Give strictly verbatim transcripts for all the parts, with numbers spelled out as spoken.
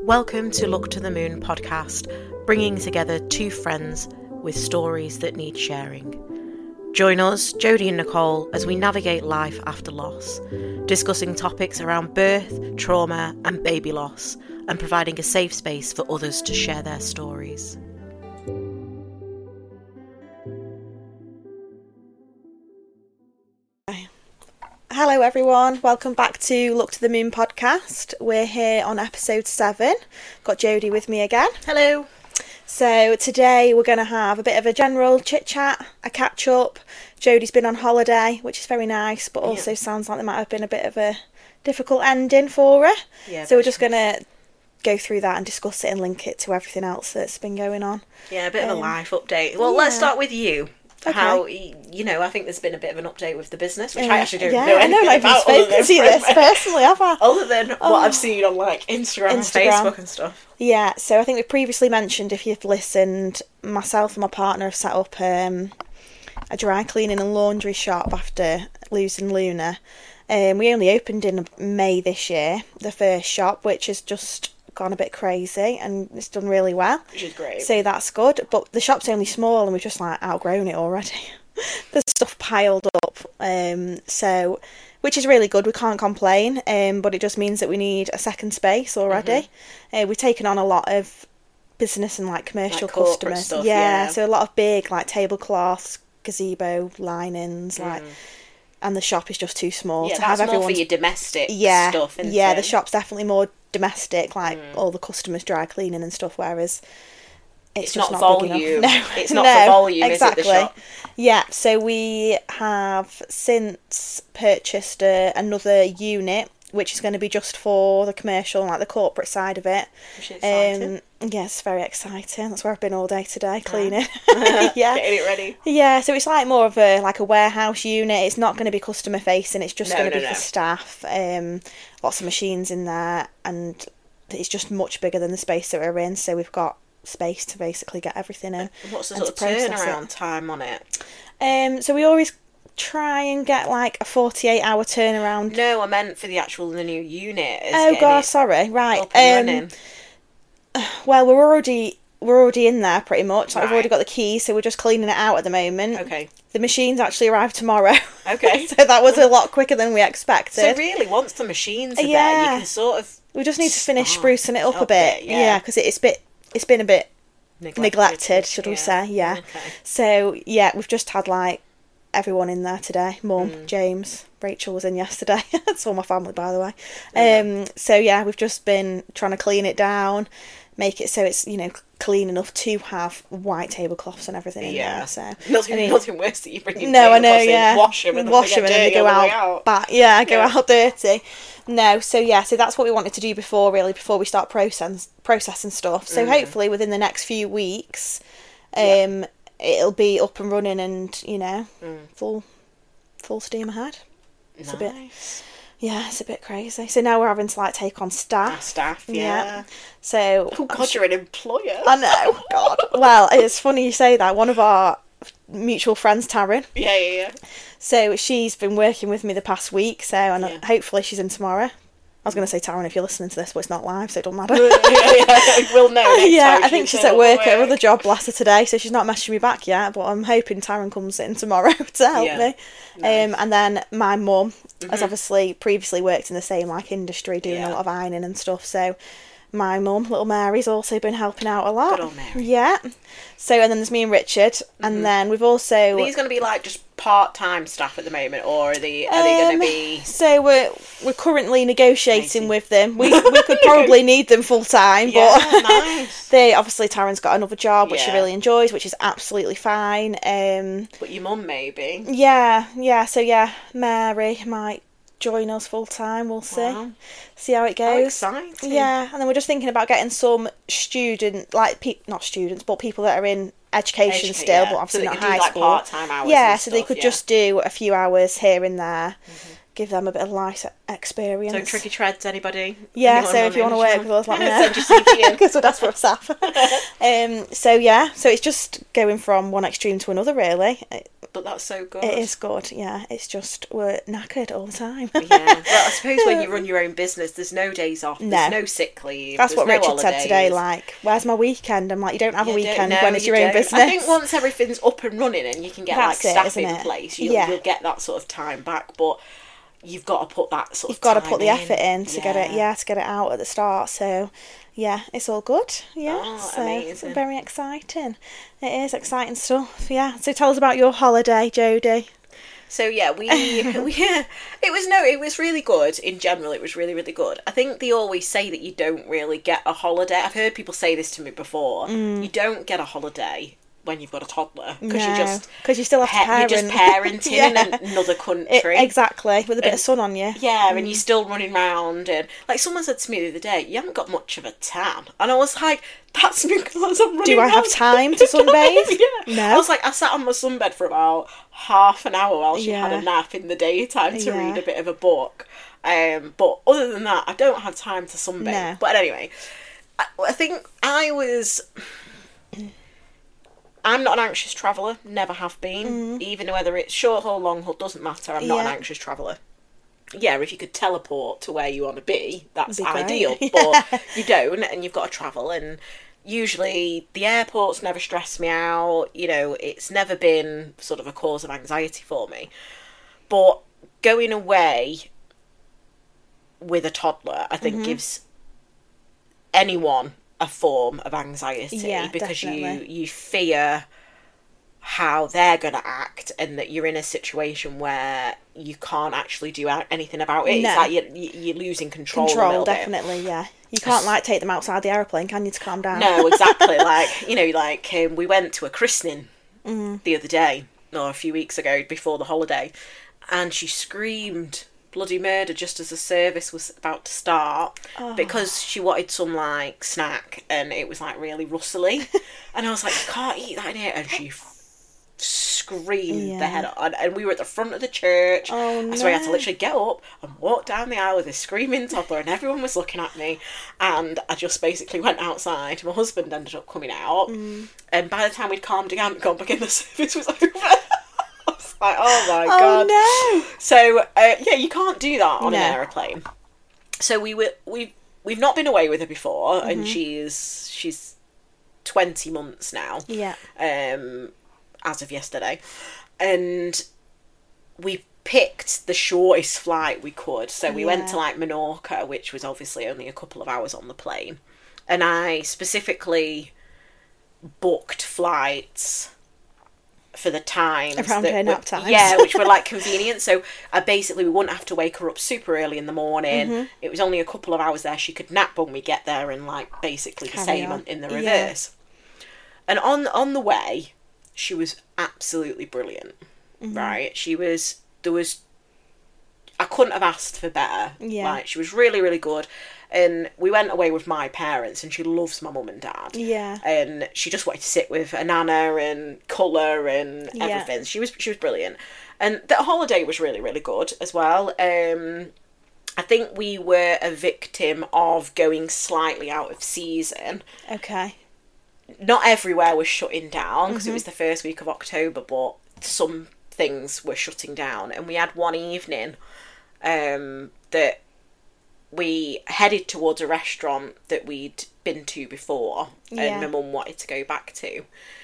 Welcome to Look to the Moon podcast, bringing together two friends with stories that need sharing. Join us, Jodie and Nicole, as we navigate life after loss, discussing topics around birth, trauma and baby loss, and providing a safe space for others to share their stories. Hello everyone, welcome back to Look to the Moon podcast. We're here on episode seven. Got Jodie with me again. Hello. So today we're going to have a bit of a general chit chat, a catch up. Jodie's been on holiday, which is very nice, but also yeah. sounds like there might have been a bit of a difficult ending for her. Yeah, so we're just going to go through that and discuss it and link it to everything else that's been going on. Yeah, a bit um, of a life update. Well, yeah. Let's start with you. Okay. How, you know, I think there's been a bit of an update with the business, which uh, I actually don't yeah, know anything I know, about. I haven't spoken to you this personally, have I? Other than oh. what I've seen on, like, Instagram, Instagram and Facebook and stuff. Yeah, so I think we previously mentioned, if you've listened, myself and my partner have set up um, a dry cleaning and laundry shop after losing Luna. Um, we only opened in May this year, the first shop, which is just gone a bit crazy and it's done really well, which is great, so that's good. But the shop's only small and we've just like outgrown it already. There's stuff piled up, um so which is really good. We can't complain, um but it just means that we need a second space already. Mm-hmm. uh, we've taken on a lot of business and like commercial like customers stuff, yeah, yeah so a lot of big like tablecloths, gazebo linings, mm. like and the shop is just too small yeah, to that's have more everyone for your domestic yeah, stuff, isn't yeah it? The shop's definitely more domestic, like mm. all the customers dry cleaning and stuff, whereas it's, it's just not, not volume. Big enough. No, it's not no, for volume, exactly. Is it, the shop? Yeah, so we have since purchased uh, another unit, which is going to be just for the commercial, like the corporate side of it. Which is exciting. Um, yes, very exciting. That's where I've been all day today, cleaning. Yeah. yeah, Getting it ready. Yeah, so it's like more of a like a warehouse unit. It's not going to be customer facing. It's just no, going to no, be no. for staff. Um, lots of machines in there, and it's just much bigger than the space that we're in. So we've got space to basically get everything in. What's the sort of turnaround it. time on it? Um, so we always try and get like a forty-eight hour turnaround. No, I meant for the actual the new unit. Oh god, sorry. Right. Up and um, running. Well, we're already we're already in there pretty much. Like, right. We've already got the keys, so we're just cleaning it out at the moment. Okay. The machines actually arrive tomorrow. Okay. So that was a lot quicker than we expected. So really, once the machines are yeah. there, you can sort of we just need to finish start sprucing it up, up a bit. It, yeah, because yeah, it's bit it's been a bit neglected, neglected should yeah. we say? Yeah. Okay. So yeah, we've just had like everyone in there today. Mum, mm. James, Rachel was in yesterday. That's all my family, by the way. Yeah. Um, so yeah, we've just been trying to clean it down, make it so it's, you know, clean enough to have white tablecloths and everything in yeah. there. So nothing, I mean, nothing worse that you bring your no, I know, in, yeah, wash them and wash them and then they go out, out. Back, yeah, go yeah. out dirty. No, so yeah, so that's what we wanted to do before, really, before we start process, processing stuff. So mm. hopefully within the next few weeks, um, yeah. it'll be up and running and, you know, mm. full full steam ahead. It's nice. a bit, yeah, it's a bit crazy. So now we're having to like take on staff. Ah, staff, yeah. yeah. So oh god, you're an employer. I know, God. Well, it's funny you say that. One of our mutual friends, Taryn. Yeah, yeah, yeah. So she's been working with me the past week. So and yeah. hopefully she's in tomorrow. I was going to say, Taryn, if you're listening to this, but it's not live, so it doesn't matter. yeah, yeah, we'll know. Next yeah, time I think she's at work at another job blaster today, so she's not messaging me back yet. But I'm hoping Taryn comes in tomorrow to help yeah. me. Nice. Um, and then my mum mm-hmm. has obviously previously worked in the same like industry, doing yeah. a lot of ironing and stuff. So my mum, little Mary's also been helping out a lot. Good old Mary. Yeah. So and then there's me and Richard, mm-hmm. and then we've also. Are these going to be like just part-time staff at the moment, or are they are um, they going to be? So we're we're currently negotiating with them. We we could probably need them full time, yeah, but nice. they obviously Taryn's got another job which yeah. she really enjoys, which is absolutely fine. Um, but your mum maybe. Yeah, yeah. So yeah, Mary might join us full time. We'll see. Wow. See how it goes. How exciting. Yeah, and then we're just thinking about getting some student, like pe- not students, but people that are in education Educate, still, yeah. but obviously so not do, high like, school. Part-time hours yeah, and so stuff, they could yeah. just do a few hours here and there, mm-hmm. give them a bit of life experience. So Tricky Treads, anybody? Yeah, Anyone so if you want to work with us, let me know. Send your C V in. Because we're desperate for staff. um, so yeah, so it's just going from one extreme to another, really. But that's so good. It is good, yeah. It's just, we're knackered all the time. Yeah. Well, I suppose when you run your own business, there's no days off, there's No. no sick leave. That's what no Richard holidays. said today, like, where's my weekend? I'm like, you don't have You a weekend don't- no, when it's you your own don't. business. I think once everything's up and running and you can get That's like it, staff isn't in it? place, you'll, Yeah. you'll get that sort of time back. But you've got to put that sort You've of got to time put the in. effort in to get it, yeah, to get it out at the start. So, yeah, it's all good. Yeah, Oh, so amazing. very exciting. It is exciting stuff. Yeah. So tell us about your holiday, Jodie. So yeah, we, we yeah, it was no, it was really good in general. It was really really good. I think they always say that you don't really get a holiday. I've heard people say this to me before. Mm. You don't get a holiday when you've got a toddler because No, you're just 'cause you still have to pa- you're just parent. parenting Yeah. in another country. It, exactly, with a bit And- of sun on you. Yeah, and you're still running round, and like someone said to me the other day, you haven't got much of a tan, and I was like, that's because I'm running. Do I have round time all to the time." sunbathe? Yeah. No. I was like, I sat on my sunbed for about half an hour while she had Yeah. a nap in the daytime to Yeah. read a bit of a book. Um, but other than that, I don't have time to sunbathe. No. But anyway, I, I think I was. I'm not an anxious traveller, never have been. Even whether it's short haul, long haul, doesn't matter. I'm not an Yeah. anxious traveller. Yeah, if you could teleport to where you want to be, that's Be great. ideal. But you don't, and you've got to travel. And usually the airports never stress me out. You know, it's never been sort of a cause of anxiety for me. But going away with a toddler, I think, gives anyone a form of anxiety Yeah, because you definitely. you fear how they're going to act, and that you're in a situation where you can't actually do a- anything about it. No. It's like you're, you're losing control. a Control, little bit. definitely, yeah. You can't, like, take them outside the aeroplane, can you, to calm down? No, exactly. Like, you know, like um, we went to a christening Mm-hmm. the other day, or a few weeks ago before the holiday, and she screamed bloody murder just as the service was about to start Oh. because she wanted some like snack and it was like really rustly. And I was like, you can't eat that in here. And she f- screamed Yeah. the head on. And we were at the front of the church. Oh, So I had to no. literally get up and walk down the aisle with this screaming toddler, and everyone was looking at me. And I just basically went outside. My husband ended up coming out. Mm. And by the time we'd calmed down and gone back in, the service was over. I was like, oh my god. Oh, no. So uh, yeah, you can't do that on No. an aeroplane. So we were we we've not been away with her before, Mm-hmm. and she's she's twenty months now. Yeah. Um, as of yesterday, and we picked the shortest flight we could. So we went Yeah. to like Menorca, which was obviously only a couple of hours on the plane, and I specifically booked flights for the times Around that her were- nap times. yeah, which were like convenient. So I basically we wouldn't have to wake her up super early in the morning. Mm-hmm. It was only a couple of hours there. She could nap when we get there, and like basically the Carry same on. on, in the Yeah. reverse. And on on the way, she was absolutely brilliant. Mm-hmm. Right, she was there was. I couldn't have asked for better. Yeah. Like, she was really, really good. And we went away with my parents, and she loves my mum and dad. Yeah. And she just wanted to sit with a nana and colour and Yeah. everything. She was she was brilliant. And the holiday was really, really good as well. Um, I think we were a victim of going slightly out of season. Okay. Not everywhere was shutting down because Mm-hmm. it was the first week of October, but some things were shutting down. And we had one evening um, that we headed towards a restaurant that we'd been to before, Yeah. and my mum wanted to go back to.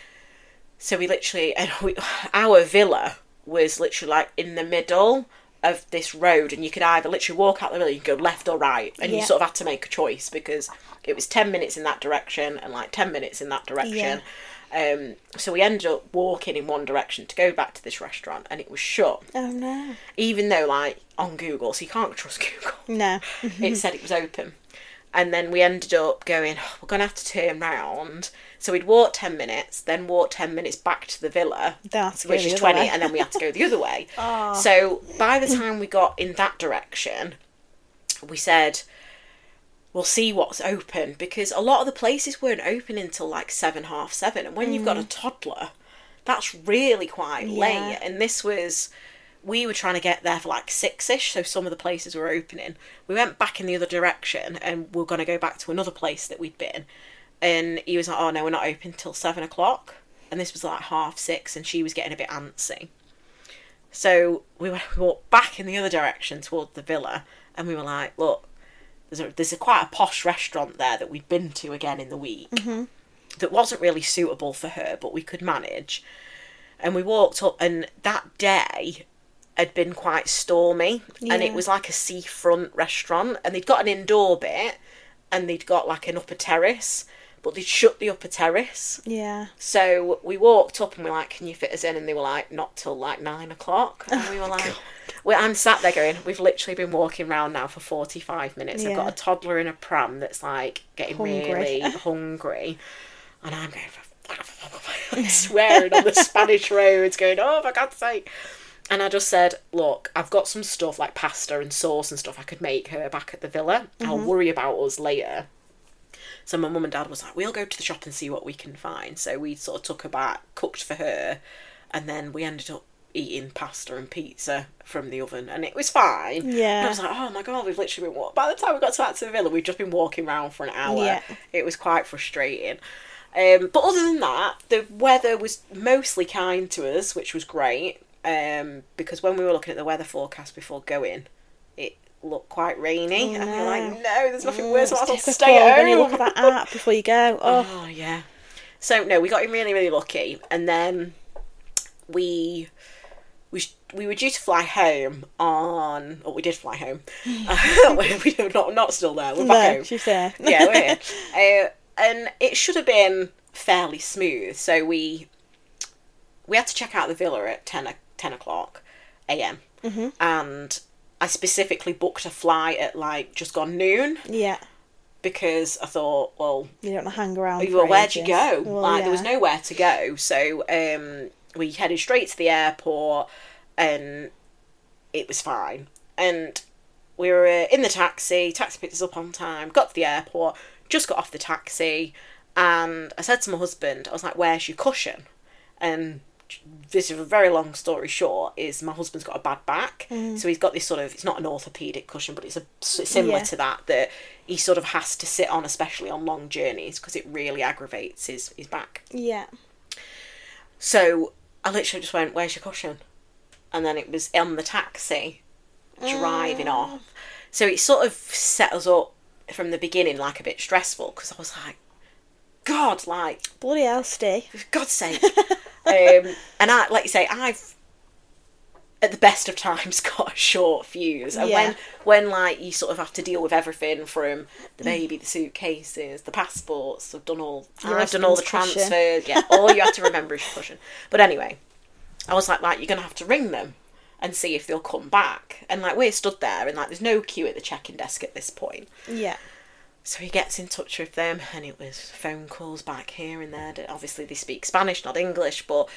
So we literally, and we, our villa was literally like in the middle of this road, and you could either literally walk out the villa, you could go left or right, and you Yeah. sort of had to make a choice because it was ten minutes in that direction and like ten minutes in that direction. Um, so we ended up walking in one direction to go back to this restaurant, and it was shut. Oh, no. Even though, like, on Google, so you can't trust Google, No. it said it was open. And then we ended up going, oh, we're going to have to turn round. So we'd walk ten minutes, then walk ten minutes back to the villa, That's which really is the twenty, other way. and then we had to go the other way. Oh. So by the time we got in that direction, we said, we'll see what's open, because a lot of the places weren't open until like seven, half seven. And when you've got a toddler, that's really quite Yeah. late. And this was, we were trying to get there for like six-ish, so some of the places were opening. We went back in the other direction, and we we're going to go back to another place that we'd been. And he was like, oh no, we're not open till seven o'clock. and this was like half six, and she was getting a bit antsy. So we, went, we walked back in the other direction towards the villa, and we were like, look, there's a, there's a quite a posh restaurant there that we'd been to again in the week Mm-hmm. that wasn't really suitable for her, but we could manage. And we walked up, and that day had been quite stormy, and it Yeah. was like a seafront restaurant, and they'd got an indoor bit, and they'd got like an upper terrace, but they'd shut the upper terrace. Yeah. So we walked up and we were like, can you fit us in? And they were like, not till like nine o'clock. And we were like, well, I'm sat there going, we've literally been walking around now for forty-five minutes. I've Yeah. got a toddler in a pram that's like getting Hungry. really hungry. And I'm going, swearing on the Spanish roads, going, oh, for God's sake. And I just said, look, I've got some stuff like pasta and sauce and stuff I could make her back at the villa. Mm-hmm. I'll worry about us later. So my mum and dad was like, we'll go to the shop and see what we can find. So we sort of took her back, cooked for her, and then we ended up eating pasta and pizza from the oven, and it was fine. Yeah. And I was like, oh my God, we've literally been walking. By the time we got to back to the villa, we'd just been walking around for an hour. Yeah. It was quite frustrating. Um, but other than that, the weather was mostly kind to us, which was great. Um, because when we were looking at the weather forecast before going, it looked quite rainy, Oh, and no. you're like, no, there's nothing worse. I might as well It's stay at difficult home. when you look at that app before you go. Oh, Oh, yeah. So, no, we got in really, really lucky. And then we we we were due to fly home on... Oh, we did fly home. uh, we're not, not still there. We're back no, home. she's there. Yeah, we're here. Uh, and it should have been fairly smooth. So we we had to check out the villa at ten, ten o'clock a.m. Mm-hmm. And I specifically booked a flight at, like, just gone noon. Yeah. Because I thought, well... You don't hang around Well, for where'd you ages. go? Well, like, yeah. there was nowhere to go. So um, we headed straight to the airport, and it was fine. And we were uh, in the taxi. Taxi picked us up on time. Got to the airport. Just got off the taxi, and I said to my husband, I was like, "Where's your cushion?" And this is a very long story short. Is my husband's got a bad back, Mm. so he's got this sort of. It's not an orthopedic cushion, but it's a similar Yeah. to that that he sort of has to sit on, especially on long journeys, because it really aggravates his his back. Yeah. So I literally just went, "Where's your cushion?" And then it was on the taxi, driving Mm. off. So it sort of set us up from the beginning, like, a bit stressful, because I was like, God, like, Bloody hell, Steve. for God's sake. um, and I, like you say, I've, at the best of times, got a short fuse. And Yeah. when, when, like, you sort of have to deal with everything from the baby, the suitcases, the passports, I've done all, Your I've done all the husband's cushion. transfers. Yeah, all you have to remember is your cushion. But anyway, I was like, like, you're going to have to ring them and see if they'll come back. And, like, we're stood there, and, like, there's no queue at the check-in desk at this point. Yeah. So he gets in touch with them, and it was phone calls back here and there. Obviously, they speak Spanish, not English, but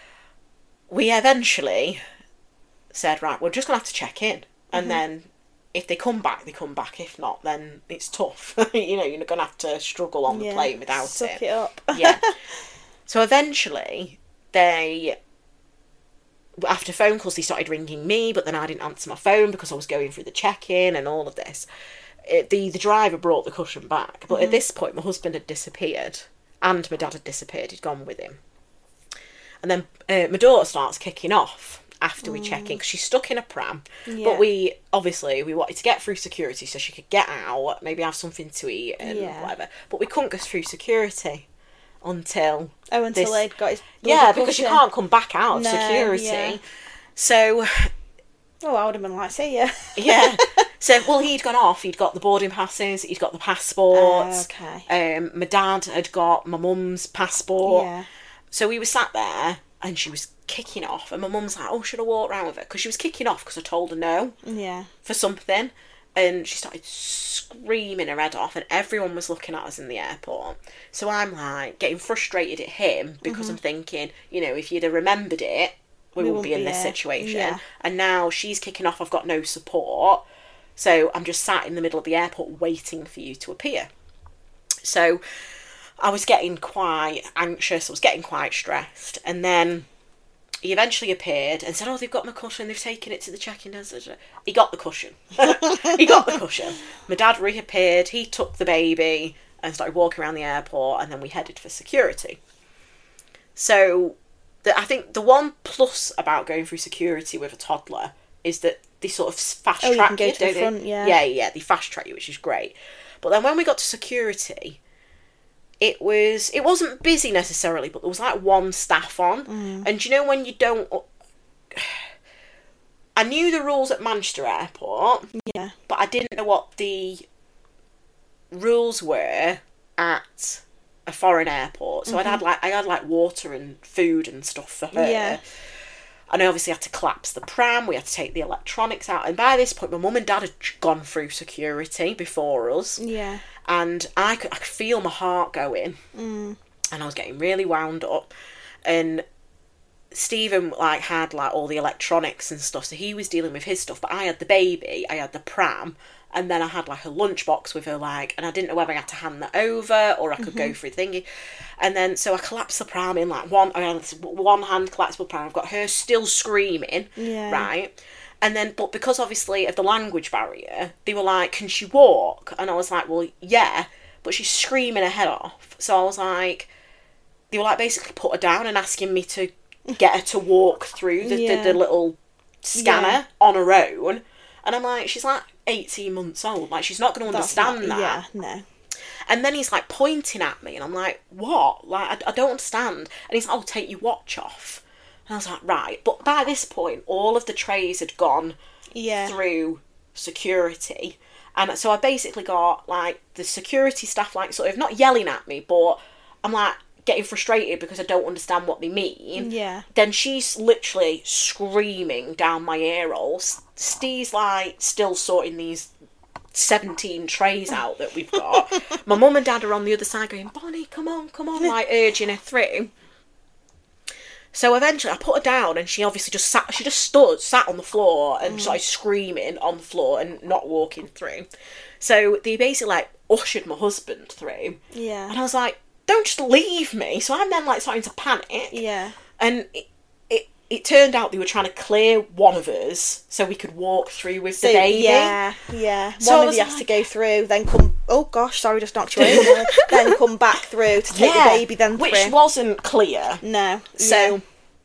we eventually said, right, we're just going to have to check in. And Mm-hmm. then if they come back, they come back. If not, then it's tough. You know, you're going to have to struggle on the Yeah. plane without Suck it. it up. Yeah. So eventually, they... After phone calls, they started ringing me, but then I didn't answer my phone because I was going through the check-in and all of this. It, the, the driver brought the cushion back, but Mm-hmm. at this point, my husband had disappeared, and my dad had disappeared. He'd gone with him. And then uh, my daughter starts kicking off after we check in, because she's stuck in a pram. Yeah. But we, obviously, we wanted to get through security so she could get out, maybe have something to eat and Yeah. whatever. But we couldn't go through security until... Oh, until this- they'd got his Yeah, bloody because you cushion. can't come back out of No, security. yeah. So, Oh, I would have been like, see ya. yeah. So, well, he'd gone off. He'd got the boarding passes. He'd got the passports. Oh, okay. Um, my dad had got my mum's passport. Yeah. So we were sat there, and she was kicking off. And my mum's like, oh, should I walk round with her? Because she was kicking off because I told her no Yeah. for something. And she started screaming her head off, and everyone was looking at us in the airport. So I'm like getting frustrated at him because I'm thinking, you know, if you'd have remembered it, we, We wouldn't be in wouldn't be this here. situation. Yeah. And now she's kicking off, I've got no support. So I'm just sat in the middle of the airport waiting for you to appear. So I was getting quite anxious, I was getting quite stressed. And then he eventually appeared and said, oh, they've got my cushion, they've taken it to the check-in desk. He got the cushion. He got the cushion. My dad reappeared, he took the baby and started walking around the airport, and then we headed for security. So the, I think the one plus about going through security with a toddler is that they sort of fast Oh, you track can go you, to the don't they? front, yeah. Yeah, yeah, they fast track you, which is great. But then when we got to security, it was it wasn't busy necessarily, but there was like one staff on. Mm. And do you know when you don't... I knew the rules at Manchester Airport, Yeah. but I didn't know what the rules were at a foreign airport. So Mm-hmm. I'd had like I had like water and food and stuff for her. Yeah. And I obviously had to collapse the pram. We had to take the electronics out. And by this point, my mum and dad had gone through security before us. Yeah. And I could, I could feel my heart going. Mm. And I was getting really wound up. And Stephen, like, had, like, all the electronics and stuff. So he was dealing with his stuff. But I had the baby. I had the pram. And then I had, like, a lunchbox with her, like... And I didn't know whether I had to hand that over or I could Mm-hmm. go through thingy. And then, so I collapsed the pram in, like, one... I had one hand collapsible pram. I've got her still screaming. Yeah. Right? And then, but because, obviously, of the language barrier, they were like, can she walk? And I was like, well, yeah. But she's screaming her head off. So I was like... They were, like, basically put her down and asking me to get her to walk through the, Yeah. the, the little scanner Yeah. on her own. And I'm like, she's like eighteen months old. Like, she's not going to That's understand not- that. Yeah, no. And then he's like pointing at me, and I'm like, what? Like, I, I don't understand. And he's like, I'll take your watch off. And I was like, right. But by this point, all of the trays had gone Yeah. through security. And so I basically got, like, the security staff, like, sort of not yelling at me, but I'm like, getting frustrated because I don't understand what they mean. Yeah. Then she's literally screaming down my ear holes. Steve's like still sorting these seventeen trays out that we've got. My mum and dad are on the other side going, Bonnie, come on, come on, like urging her through. So eventually I put her down and she obviously just sat, she just stood, sat on the floor and started screaming on the floor and not walking through. So they basically like ushered my husband through. Yeah. And I was like, don't just leave me. So I'm then like starting to panic. Yeah. And it, it, it turned out they were trying to clear one of us so we could walk through with So, the baby. yeah, yeah. So I One of was you has to like- go through, then come... Oh, gosh, sorry, just knocked you over. Then come back through to take the baby then which through. wasn't clear. No. So yeah.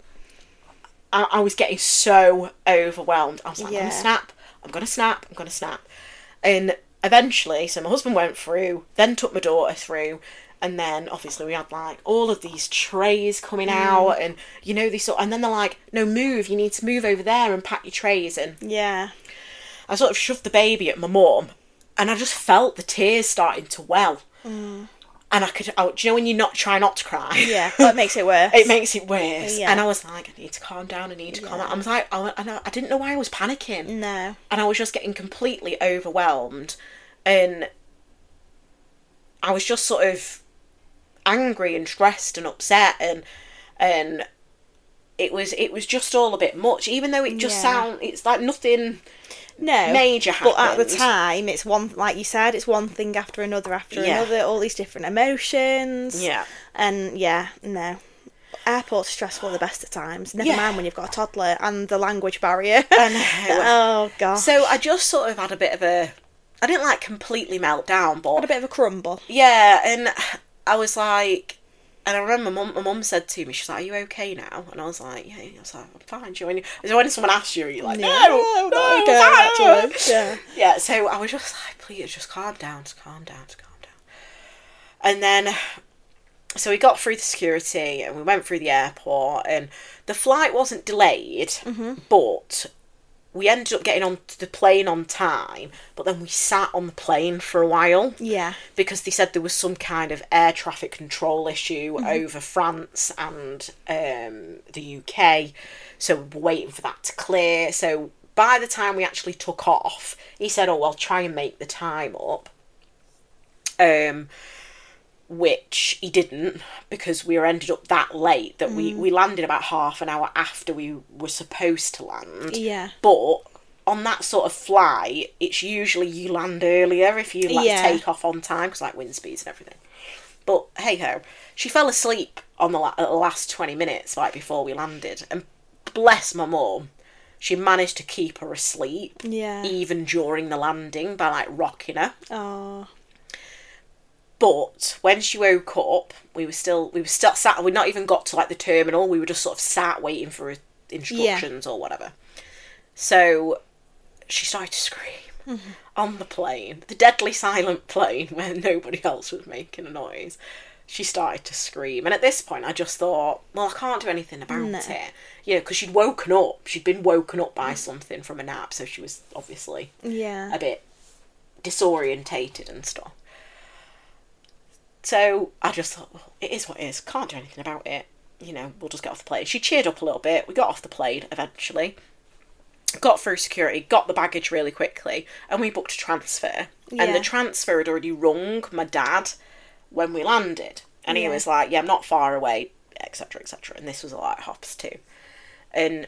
I, I was getting so overwhelmed. I was like, I'm Yeah. going to snap. I'm going to snap. I'm going to snap. And eventually, so my husband went through, then took my daughter through. And then, obviously, we had, like, all of these trays coming Mm. out. And, you know, they sort... And then they're like, no, move. You need to move over there and pack your trays. And Yeah. I sort of shoved the baby at my mum. And I just felt the tears starting to well. Mm. And I could... Oh, do you know when you not try not to cry? Yeah. That makes it worse. It makes it worse. Yeah. And I was like, I need to calm down. I need to calm Yeah. down. I was like... I, I, I didn't know why I was panicking. No. And I was just getting completely overwhelmed. And I was just sort of angry and stressed and upset, and and it was it was just all a bit much, even though it just Yeah. sound it's like nothing No. major But at the happened. time, it's one, like you said, it's one thing after another after Yeah. another, all these different emotions. Yeah. And yeah, no. Airports are stressful at the best of times. Never Yeah. mind when you've got a toddler and the language barrier. I know. Oh, gosh. So I just sort of had a bit of a I didn't like completely melt down, but Had a bit of a crumble. yeah, and I was like, and I remember my mum, my mum said to me, she's like, are you okay now? And I was like, yeah. I was like, I'm fine. Do you know, when, when someone asks you, you're like, no, Yeah. no, not no, okay, actually. Yeah. Yeah, so I was just like, please, just calm down, just calm down, just calm down. And then, so we got through the security and we went through the airport, and the flight wasn't delayed, Mm-hmm. but we ended up getting on the plane on time, but then we sat on the plane for a while. Yeah. Because they said there was some kind of air traffic control issue Mm-hmm. over France and um, the U K. So we were waiting for that to clear. So by the time we actually took off, he said, oh, well, try and make the time up. Um, which he didn't, because we were ended up that late that we, we landed about half an hour after we were supposed to land. Yeah. But on that sort of flight, it's usually you land earlier if you like Yeah. take off on time, because like wind speeds and everything. But hey ho, she fell asleep on the, la- at the last twenty minutes, like before we landed, and bless my mum, she managed to keep her asleep Yeah. even during the landing by like rocking her. Oh. But when she woke up, we were still, we were still sat, we'd not even got to like the terminal, we were just sort of sat waiting for instructions yeah. or whatever. So she started to scream mm-hmm. on the plane, the deadly silent plane where nobody else was making a noise. She started to scream. And at this point, I just thought, well, I can't do anything about no. it. Yeah, because she'd woken up. She'd been woken up by something from a nap, so she was obviously yeah. a bit disorientated and stuff. So I just thought, well, it is what it is. Can't do anything about it. You know, we'll just get off the plane. She cheered up a little bit. We got off the plane eventually. Got through security, got the baggage really quickly, and we booked a transfer. Yeah. And the transfer had already rung my dad when we landed. And yeah. he was like, yeah, I'm not far away, et cetera, et cetera. And this was like hops too. And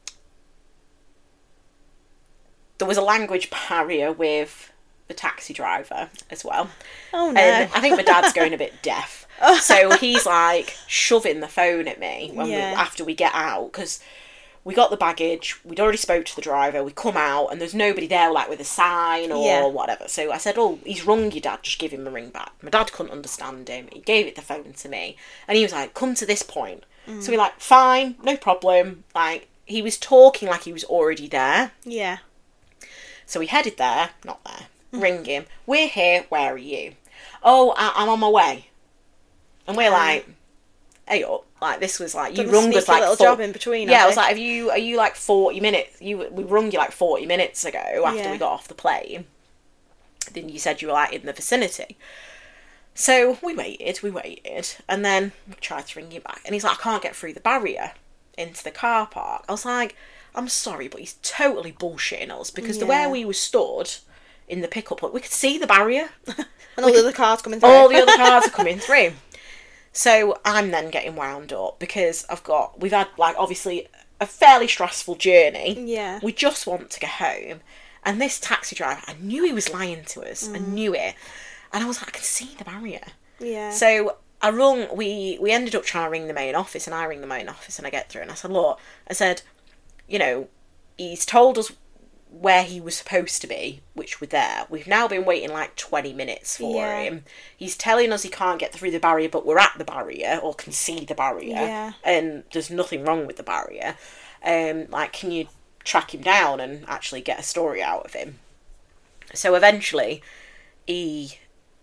there was a language barrier with the taxi driver as well. Oh, no. And I think my dad's going a bit deaf. So he's like shoving the phone at me when yeah. we, after we get out, because we got the baggage, we'd already spoke to the driver, we come out, and there's nobody there, like, with a sign or yeah. whatever. So I said, oh, he's rung your dad, just give him a ring back. My dad couldn't understand him. He gave it the phone to me. And he was like, come to this point. Mm. So we're like, fine, no problem. Like, he was talking like he was already there. Yeah. So we headed there, not there, mm. ring him. We're here, where are you? Oh, I- I'm on my way. And we're like, hey up. Like, this was like, you Done rung us like... little four, job in between, yeah, I was like, have you, are you like forty minutes? You We rung you like forty minutes ago after yeah. we got off the plane. Then you said you were like in the vicinity. So we waited, we waited. And then we tried to ring you back. And he's like, I can't get through the barrier into the car park. I was like, I'm sorry, but he's totally bullshitting us. Because yeah. the way we were stood in the pickup, we could see the barrier. And all the other cars coming through. All the other cars are coming through. So I'm then getting wound up because I've got, we've had like obviously a fairly stressful journey. Yeah. We just want to go home. And this taxi driver, I knew he was lying to us. Mm. I knew it. And I was like, I can see the barrier. Yeah. So I rung, we, we ended up trying to ring the main office, and I ring the main office and I get through and I said, look, I said, you know, he's told us where he was supposed to be, which we're there. We've now been waiting like twenty minutes for yeah. him. He's telling us he can't get through the barrier, but we're at the barrier, or can see the barrier, yeah. and there's nothing wrong with the barrier. Um, like, can you track him down and actually get a story out of him? So eventually, he...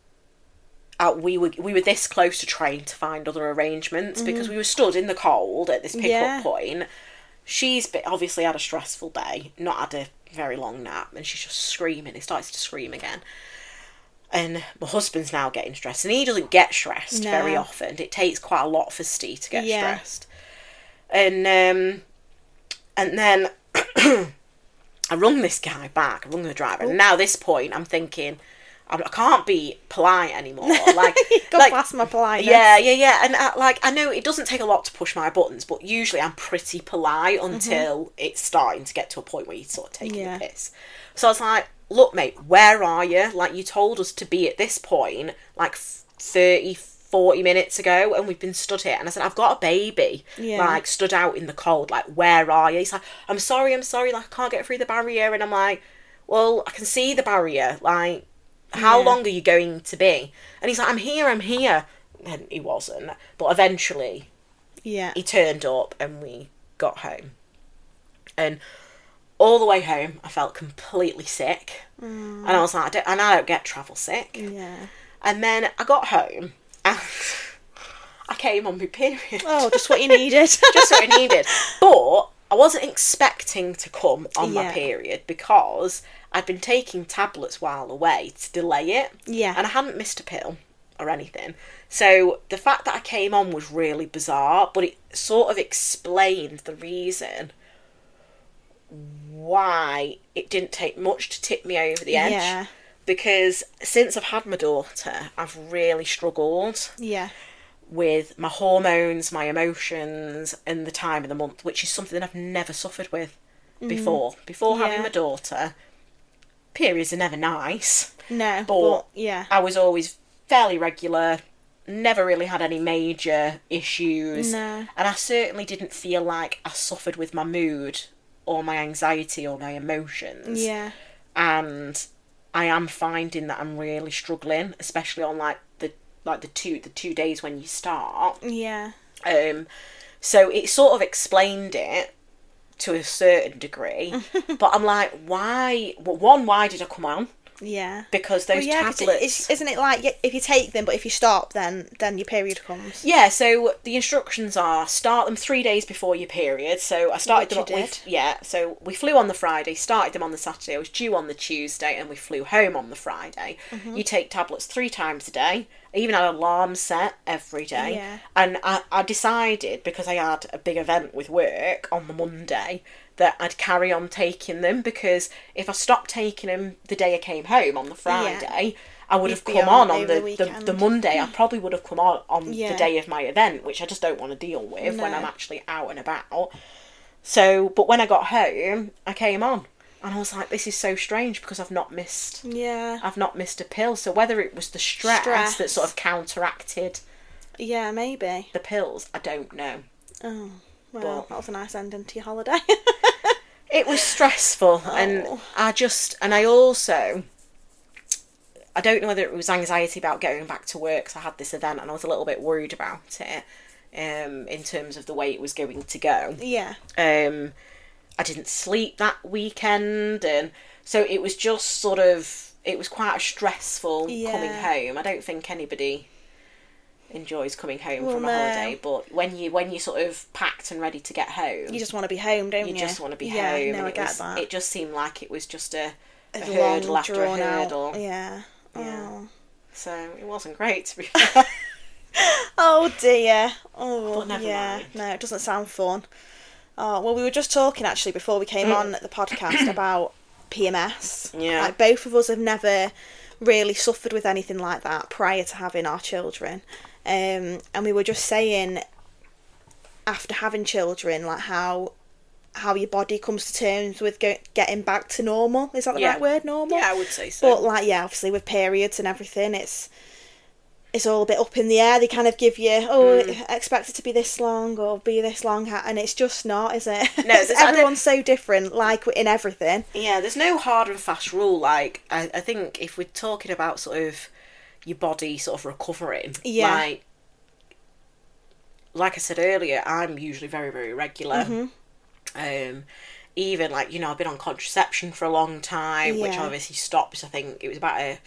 Uh, we were we were this close to trying to find other arrangements, mm-hmm. because we were stood in the cold at this pickup yeah. point. She's been, obviously had a stressful day, not had a very long nap, and she's just screaming. He starts to scream again. And my husband's now getting stressed, and he doesn't get stressed no. very often. It takes quite a lot for Steve to get yeah. stressed. And um, and then I rung this guy back, I rung the driver, Ooh. and now at this point I'm thinking, I can't be polite anymore. Like, go like, past my politeness. Yeah, yeah, yeah. And I, like, I know it doesn't take a lot to push my buttons, but usually I'm pretty polite until mm-hmm. it's starting to get to a point where you're sort of taking yeah. the piss. So I was like, look, mate, where are you? Like, you told us to be at this point, like, thirty, forty minutes ago, and we've been stood here. And I said, I've got a baby, yeah. like, stood out in the cold. Like, where are you? He's like, I'm sorry, I'm sorry, like, I can't get through the barrier. And I'm like, well, I can see the barrier, like... How yeah. long are you going to be? And he's like, I'm here, I'm here. And he wasn't. But eventually, yeah, he turned up and we got home. And all the way home, I felt completely sick. Mm. And I was like, I don't, and I don't get travel sick. Yeah. And then I got home and I came on my period. Oh, just what you needed. Just what I needed. But I wasn't expecting to come on yeah. my period because... I'd been taking tablets while away to delay it. Yeah. And I hadn't missed a pill or anything. So the fact that I came on was really bizarre, but it sort of explained the reason why it didn't take much to tip me over the edge. Yeah. Because since I've had my daughter, I've really struggled. Yeah. With my hormones, my emotions, and the time of the month, which is something I've never suffered with mm. before. Before yeah. having my daughter... Periods are never nice. No, but, but yeah. I was always fairly regular, never really had any major issues. No. And I certainly didn't feel like I suffered with my mood or my anxiety or my emotions. Yeah. And I am finding that I'm really struggling, especially on like the like the two the two days when you start. Yeah. Um, so it sort of explained it to a certain degree, but I'm like, why? Well, one, why did I come on? Yeah. Because those well, yeah, tablets... It's, isn't it like, if you take them, but if you stop, then then your period comes? Yeah, so the instructions are start them three days before your period. So I started Which them... you With, did. yeah, so we flew on the Friday, started them on the Saturday, I was due on the Tuesday, and we flew home on the Friday. Mm-hmm. You take tablets three times a day. I even had an alarm set every day. Yeah. And I, I decided, because I had a big event with work on the Monday, that I'd carry on taking them, because if I stopped taking them the day I came home on the Friday, yeah. I would You'd have come on on the, the, the, the Monday. I probably would have come on on yeah. the day of my event, which I just don't want to deal with no. when I'm actually out and about. So, but when I got home, I came on. And I was like, this is so strange, because I've not missed... Yeah. I've not missed a pill. So whether it was the stress, stress. that sort of counteracted... Yeah, maybe. The pills, I don't know. Oh, well, but that was a nice ending to your holiday. It was stressful, oh. and I just... And I also... I don't know whether it was anxiety about going back to work, because I had this event, and I was a little bit worried about it, um, in terms of the way it was going to go. Yeah. Um... I didn't sleep that weekend, and so it was just sort of, it was quite stressful yeah. coming home. I don't think anybody enjoys coming home well, from a no. holiday, but when you when you sort of packed and ready to get home, you just want to be home, don't you? You just want to be yeah, home. No, and I it get was, that. It just seemed like it was just a, a, a long, hurdle after a hurdle. Out. Yeah. Yeah. Oh. So it wasn't great, to be fair. Oh dear. Oh, but never yeah. mind. No, it doesn't sound fun. Oh, well, we were just talking, actually, before we came on the podcast about P M S. Yeah. Like, both of us have never really suffered with anything like that prior to having our children. Um, and we were just saying, after having children, like, how how your body comes to terms with go- getting back to normal. Is that the yeah. right word, normal? Yeah, I would say so. But, like, yeah, obviously, with periods and everything, it's... It's all a bit up in the air. They kind of give you, oh, mm. expect it to be this long or be this long, and it's just not, is it? No, everyone's so different, like in everything. Yeah, there's no hard and fast rule. Like, I, I think if we're talking about sort of your body sort of recovering, yeah. like, like I said earlier, I'm usually very, very regular. Mm-hmm. Um, even, like, you know, I've been on contraception for a long time, yeah. which obviously stopped, I think it was about a...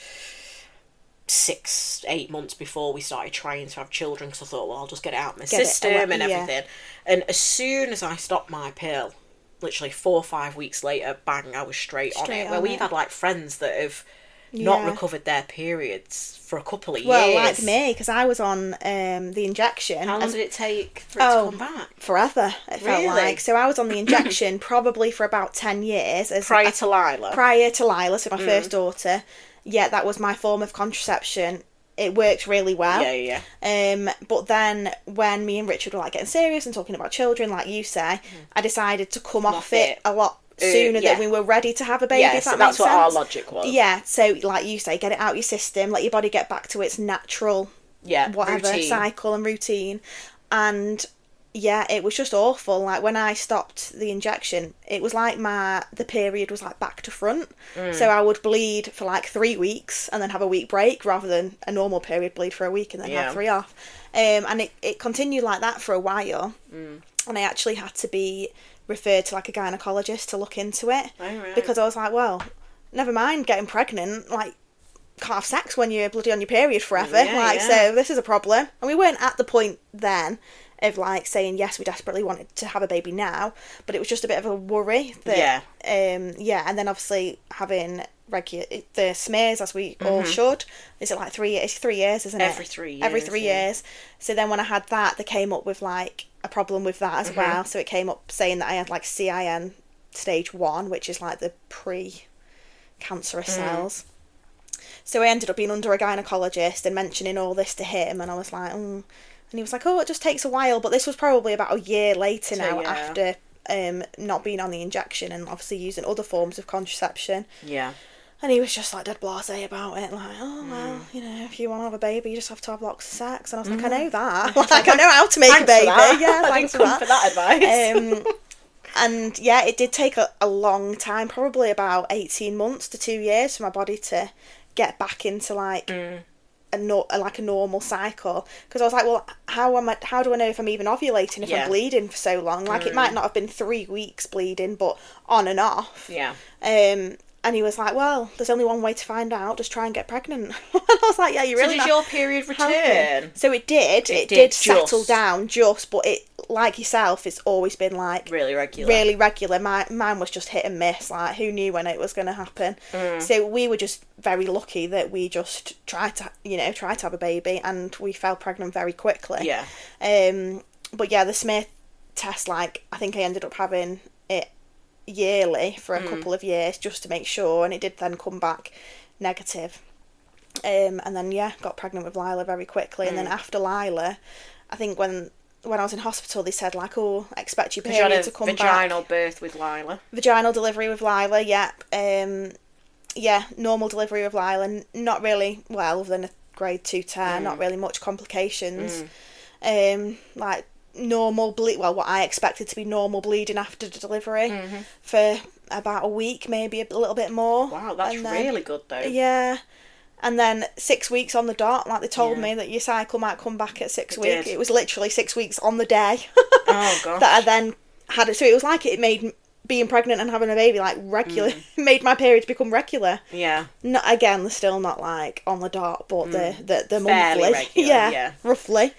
six, eight months before we started trying to have children, because I thought, well, I'll just get it out of my get system it, and yeah. everything. And as soon as I stopped my pill, literally four or five weeks later, bang, I was straight, straight on it. On Where we've it. had, like, friends that have yeah. not recovered their periods for a couple of well, years. Well, like me, because I was on um, the injection. How long and, did it take for it oh, to come back? Forever, it really? felt like. So I was on the injection probably for about ten years. As prior a, to Lila? Prior to Lila, so my mm. first daughter. Yeah, that was my form of contraception. It worked really well. Yeah, yeah. Um, but then when me and Richard were like getting serious and talking about children, like you say, mm. I decided to come, come off, off it, it a lot sooner uh, yeah. than we were ready to have a baby. Yeah, if that so that's makes what sense. our logic was. Yeah, so like you say, get it out your system, let your body get back to its natural, yeah, whatever routine. cycle and routine, and. Yeah, it was just awful. Like, when I stopped the injection, it was like my the period was like back to front. Mm. So I would bleed for like three weeks and then have a week break, rather than a normal period bleed for a week and then yeah. have three off. Um, and it, it continued like that for a while. Mm. And I actually had to be referred to like a gynaecologist to look into it. Oh, right. Because I was like, well, never mind getting pregnant, like, can't have sex when you're bloody on your period forever. Yeah, like, yeah. so this is a problem. And we weren't at the point then of like saying yes, we desperately wanted to have a baby now, but it was just a bit of a worry that yeah um yeah and then obviously having regular the smears, as we mm-hmm. all should. Is it like three it's three years, isn't every it three years every three yeah. years. So then when I had that, they came up with like a problem with that as mm-hmm. well. So it came up saying that I had like C I N stage one, which is like the pre-cancerous mm. cells. So I ended up being under a gynaecologist and mentioning all this to him, and I was like, mm. and he was like, oh, it just takes a while. But this was probably about a year later now, so, yeah. after um, not being on the injection and obviously using other forms of contraception. Yeah. And he was just like dead blasé about it, like, oh, well, mm. you know, if you want to have a baby, you just have to have lots of sex. And I was like, mm. I know that. Like, I know how to make thanks a baby. For that. Yeah, I thanks didn't for come that. for that advice. Um, and yeah, it did take a, a long time, probably about eighteen months to two years for my body to get back into like mm. a no, like a normal cycle, because I was like, well, how am I? How do I know if I'm even ovulating if Yeah. I'm bleeding for so long? Like, Mm. it might not have been three weeks bleeding, but on and off. Yeah. Um, and he was like, well, there's only one way to find out. Just try and get pregnant. And I was like, yeah, you So really. did your period helping. return? So it did. It, It did, did settle just. down just, but it, like yourself, it's always been like Really regular. really regular. My, mine was just hit and miss. Like, who knew when it was going to happen? Mm. So we were just very lucky that we just tried to, you know, tried to have a baby, and we fell pregnant very quickly. Yeah. Um, but yeah, the smear test, like, I think I ended up having it yearly for a Mm. couple of years just to make sure, and it did then come back negative. Um, and then yeah, got pregnant with Lila very quickly, and then Mm. after Lila, I think when when I was in hospital, they said like, oh, expect your Because you had period a to come back. vaginal birth with Lila. Vaginal delivery with Lila, yeah. Um, yeah, normal delivery with Lila, n- not really, well, other than a grade two tear, Mm. not really much complications. Um, like normal bleed, well, what I expected to be normal bleeding after the delivery Mhm. for about a week, maybe a little bit more. Wow, that's And then- really good though. Yeah. And then six weeks on the dot, like they told Yeah. me that your cycle might come back at six It weeks. did. It was literally six weeks on the day Oh gosh. that I then had it. So it was like it made being pregnant and having a baby like regular. Mm. made my periods become regular. Yeah. Not again, they're still not like on the dot, but the the the Mm. Fairly monthly, regular, yeah, yeah. roughly.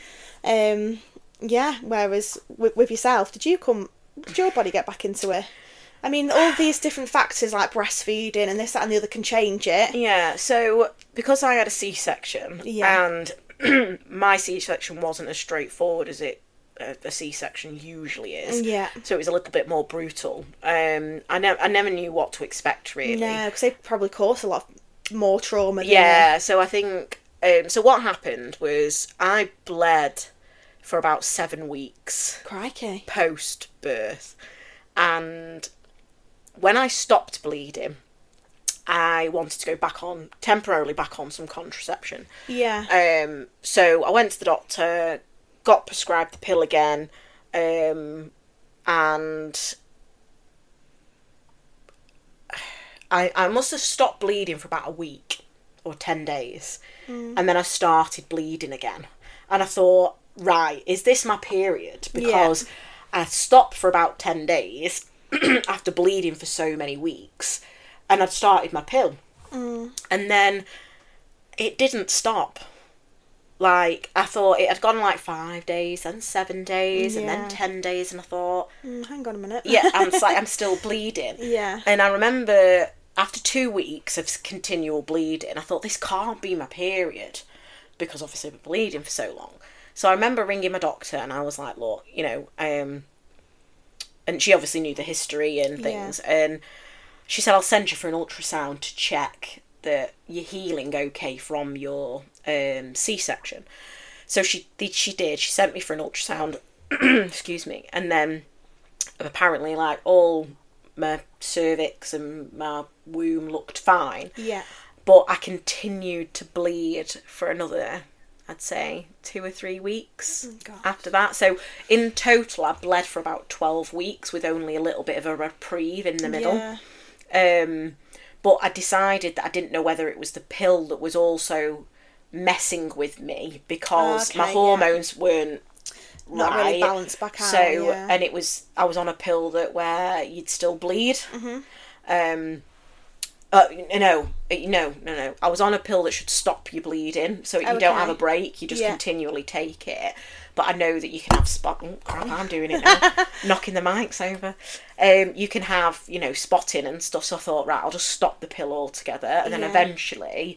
Um, yeah. Whereas with, with yourself, did you come? Did your body get back into it? I mean, all these different factors like breastfeeding and this, that, and the other can change it. Yeah, so because I had a C-section, Yeah. and my C-section wasn't as straightforward as it a, a C-section usually is. Yeah. So it was a little bit more brutal. Um, I never I never knew what to expect really. No, because they probably cause a lot more trauma. Than Yeah, so I think um, so. What happened was I bled for about seven weeks Crikey. post birth, and when I stopped bleeding, I wanted to go back on temporarily back on some contraception. Yeah. Um, so I went to the doctor, got prescribed the pill again, um, and I I must have stopped bleeding for about a week or ten days, Mm. and then I started bleeding again, and I thought, right, is this my period? Because I stopped for about ten days after bleeding for so many weeks, and I'd started my pill, Mm. and then it didn't stop. Like, I thought it had gone like five days, then seven days, and Yeah. then ten days, and I thought, Mm, hang on a minute. yeah, I'm like, I'm still bleeding. Yeah. And I remember after two weeks of continual bleeding, I thought, this can't be my period, because obviously I've been bleeding for so long. So I remember ringing my doctor, and I was like, look, you know, um, and she obviously knew the history and things, and she said, I'll send you for an ultrasound to check that you're healing okay from your um, C-section. So she did. She did. She sent me for an ultrasound. Excuse me. And then apparently, like, all my cervix and my womb looked fine, Yeah. but I continued to bleed for another, I'd say, two or three weeks Oh, God. after that. So in total, I bled for about twelve weeks with only a little bit of a reprieve in the middle. Yeah. Um, but I decided that I didn't know whether it was the pill that was also messing with me, because my Okay, hormones weren't Not right. really balanced back out. So, yeah. and it was, I was on a pill that where you'd still bleed. Mm-hmm. Um, uh, no, no, no, no. I was on a pill that should stop you bleeding, so you don't Okay. have a break. You just Yeah. continually take it. But I know that you can have spot. Oh, crap, I'm doing it now, knocking the mics over. Um, you can have, you know, spotting and stuff. So I thought, right, I'll just stop the pill altogether, and then Yeah. eventually,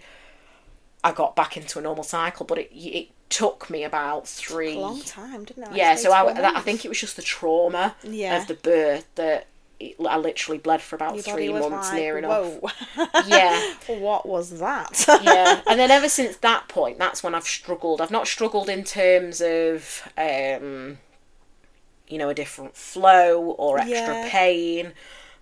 I got back into a normal cycle. But it it took me about three. a long time, didn't it? Yeah, Like so I, three, four that, I months. think it was just the trauma Yeah. of the birth that it, I literally bled for about Your three body was months, like, near enough. Whoa. Yeah. What was that? Yeah, and then ever since that point, that's when I've struggled. I've not struggled in terms of, um, you know, a different flow or extra Yeah. pain.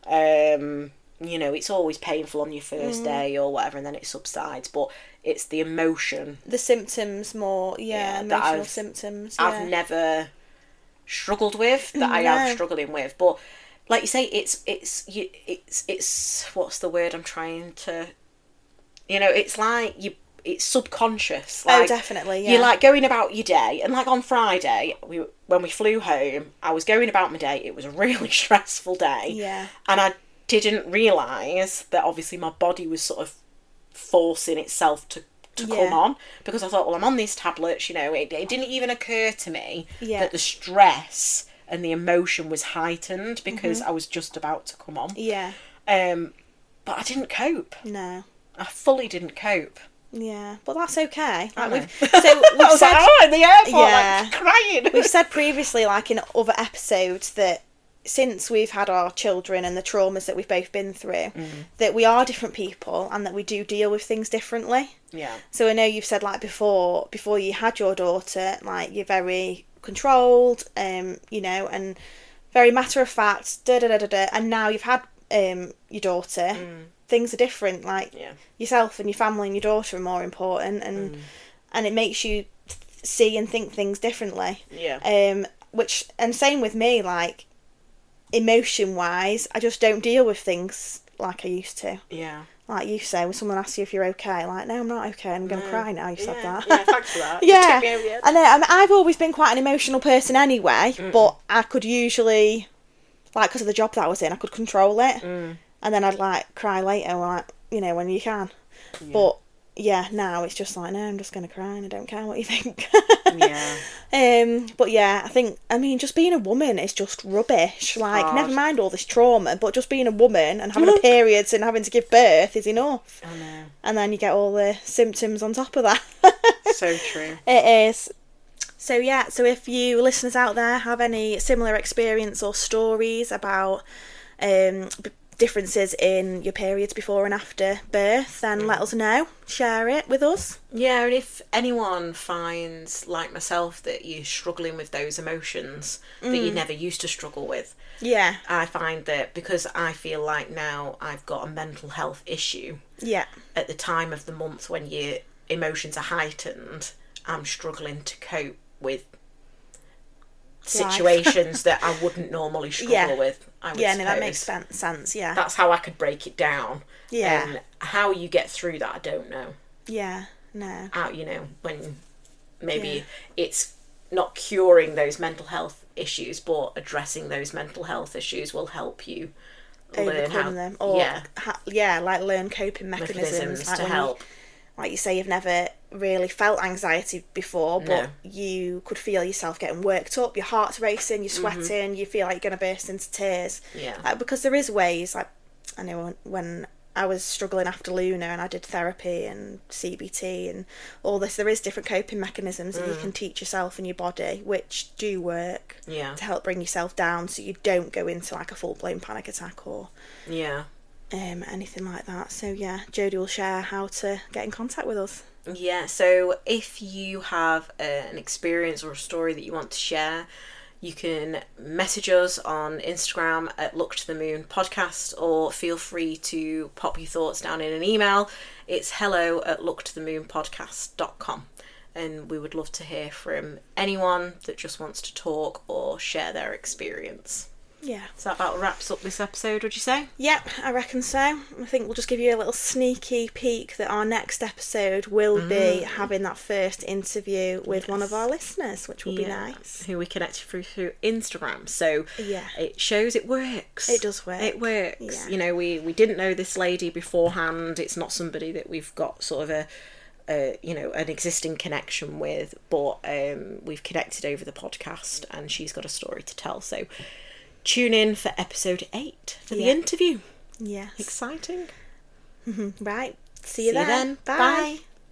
Um, you know, it's always painful on your first Mm. day or whatever, and then it subsides. But it's the emotion. The symptoms more, yeah, Yeah, that emotional I've- symptoms. I've yeah. never struggled with that I am No. struggling with, but like you say, it's it's you it's it's what's the word I'm trying to, you know, it's like you it's subconscious. Oh, Like, definitely, yeah. You're like going about your day, and like on Friday, we when we flew home, I was going about my day. It was a really stressful day. Yeah. And I didn't realise that obviously my body was sort of forcing itself to, to Yeah. come on, because I thought, well, I'm on these tablets, you know, it, it didn't even occur to me Yeah. that the stress and the emotion was heightened because Mm-hmm. I was just about to come on. Yeah. Um, but I didn't cope. No. I fully didn't cope. Yeah. But that's okay. I Like know. we've, so I we've was said, like, oh, in the airport, Yeah. like, crying. we've said previously, like in other episodes, that since we've had our children and the traumas that we've both been through, Mm. that we are different people and that we do deal with things differently. Yeah. So I know you've said, like, before before you had your daughter, like, you're very controlled, um, you know, and very matter of fact, da da da da da. And now you've had um your daughter, Mm. things are different. Like, Yeah. yourself and your family and your daughter are more important, and Mm. and it makes you th- see and think things differently. Yeah. Um, which and same with me, like, emotion wise, I just don't deal with things like I used to. Yeah. Like you say, when someone asks you if you're okay, like, no, I'm not okay, I'm going to No. cry now, you said Yeah. that. Yeah, thanks for that. You Yeah. took me over the edge. I know, I mean, I've always been quite an emotional person anyway, but I could usually, like, because of the job that I was in, I could control it, Mm. and then I'd, like, cry later, like, you know, when you can. Yeah. But, yeah, now it's just like, no, I'm just going to cry and I don't care what you think. Yeah. Um, but yeah, I think, I mean, just being a woman is just rubbish. Like, hard. never mind all this trauma, but just being a woman and having a period and having to give birth is enough. I know. And then you get all the symptoms on top of that. So true. It is. So yeah, so if you listeners out there have any similar experience or stories about um, b- differences in your periods before and after birth, then let us know. Share it with us. Yeah, and if anyone finds, like myself, that you're struggling with those emotions that you never used to struggle with, Yeah, I find that because I feel like now I've got a mental health issue, yeah, at the time of the month when your emotions are heightened, I'm struggling to cope with situations that I wouldn't normally struggle Yeah. with. I would yeah. No, that suppose. makes sen- sense. Yeah, That's how I could break it down. Yeah. And how you get through that, I don't know. yeah. No, How, you know, when maybe Yeah. it's not curing those mental health issues, but addressing those mental health issues will help you learn overcome how. them, or yeah, ha- yeah, like learn coping mechanisms, mechanisms like to when help. You, like you say, you've never really felt anxiety before, but No. you could feel yourself getting worked up, your heart's racing, you're Mm-hmm. sweating, you feel like you're going to burst into tears. Yeah. Like, because there is ways, like, I know when, when I was struggling after Luna and I did therapy and C B T and all this, there is different coping mechanisms that you Mm. can teach yourself and your body, which do work Yeah. to help bring yourself down so you don't go into like a full-blown panic attack or Yeah. um, anything like that. So yeah, Jodie will share how to get in contact with us. Yeah, so if you have uh, an experience or a story that you want to share, you can message us on Instagram at Look to the Moon Podcast, or feel free to pop your thoughts down in an email. It's hello at look to the moon podcast dot com. And we would love to hear from anyone that just wants to talk or share their experience. Yeah. So that about wraps up this episode, would you say? Yep, I reckon so. I think we'll just give you a little sneaky peek that our next episode will be having that first interview with one of our listeners, which will be Yeah, nice. who we connected through through Instagram. So Yeah. it shows it works. It does work. It works. Yeah. You know, we we didn't know this lady beforehand. It's not somebody that we've got sort of a, a you know, an existing connection with, but um, we've connected over the podcast, and she's got a story to tell. So tune in for episode eight for the Yeah. interview. Yes. Exciting. Right. See you See you then. then. Bye.